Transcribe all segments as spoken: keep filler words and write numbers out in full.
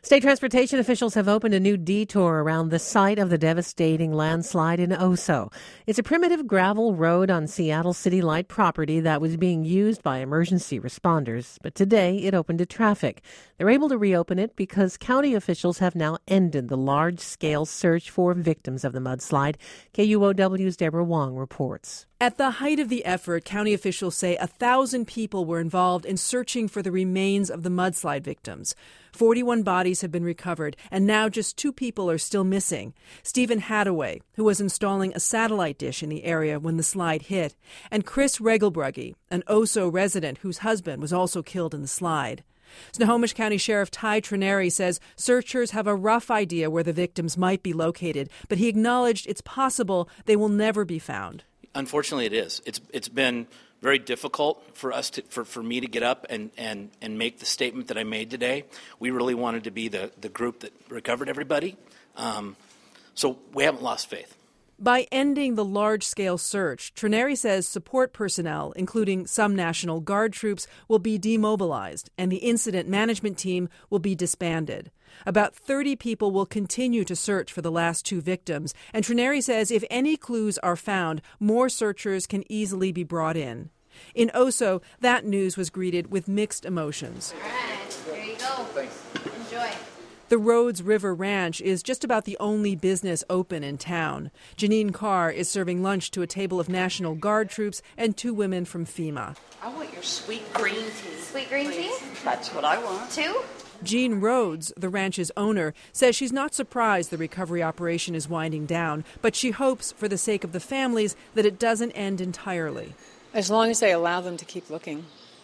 State transportation officials have opened a new detour around the site of the devastating landslide in Oso. It's a primitive gravel road on Seattle City Light property that was being used by emergency responders, but today it opened to traffic. They're able to reopen it because county officials have now ended the large-scale search for victims of the mudslide. K U O W's Deborah Wong reports. At the height of the effort, county officials say a thousand people were involved in searching for the remains of the mudslide victims. forty-one bodies have been recovered, and now just two people are still missing. Stephen Hadaway, who was installing a satellite dish in the area when the slide hit, and Chris Regelbrugge, an Oso resident whose husband was also killed in the slide. Snohomish County Sheriff Ty Trenary says searchers have a rough idea where the victims might be located, but he acknowledged it's possible they will never be found. Unfortunately, it is. It's it's been very difficult for us to for, for me to get up and, and, and make the statement that I made today. We really wanted to be the, the group that recovered everybody. Um, so we haven't lost faith. By ending the large-scale search, Trenary says support personnel, including some National Guard troops, will be demobilized, and the incident management team will be disbanded. About thirty people will continue to search for the last two victims, and Trenary says if any clues are found, more searchers can easily be brought in. In Oso, that news was greeted with mixed emotions. All right, there you go. Thanks. Enjoy. The Rhodes River Ranch is just about the only business open in town. Janine Carr is serving lunch to a table of National Guard troops and two women from FEMA. I want your sweet green tea. Sweet green please. tea? That's what I want. Two? Jean Rhodes, the ranch's owner, says she's not surprised the recovery operation is winding down, but she hopes, for the sake of the families, that it doesn't end entirely. As long as they allow them to keep looking,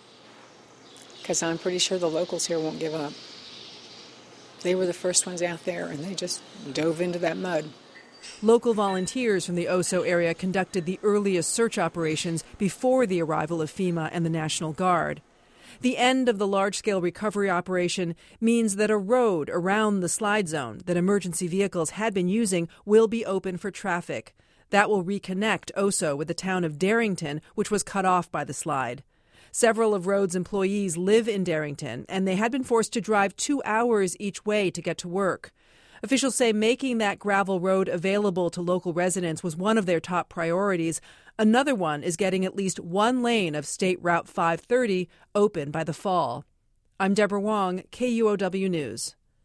because I'm pretty sure the locals here won't give up. They were the first ones out there, and they just dove into that mud. Local volunteers from the Oso area conducted the earliest search operations before the arrival of FEMA and the National Guard. The end of the large-scale recovery operation means that a road around the slide zone that emergency vehicles had been using will be open for traffic. That will reconnect Oso with the town of Darrington, which was cut off by the slide. Several of Rhodes' employees live in Darrington, and they had been forced to drive two hours each way to get to work. Officials say making that gravel road available to local residents was one of their top priorities. Another one is getting at least one lane of State Route five thirty open by the fall. I'm Deborah Wong, K U O W News.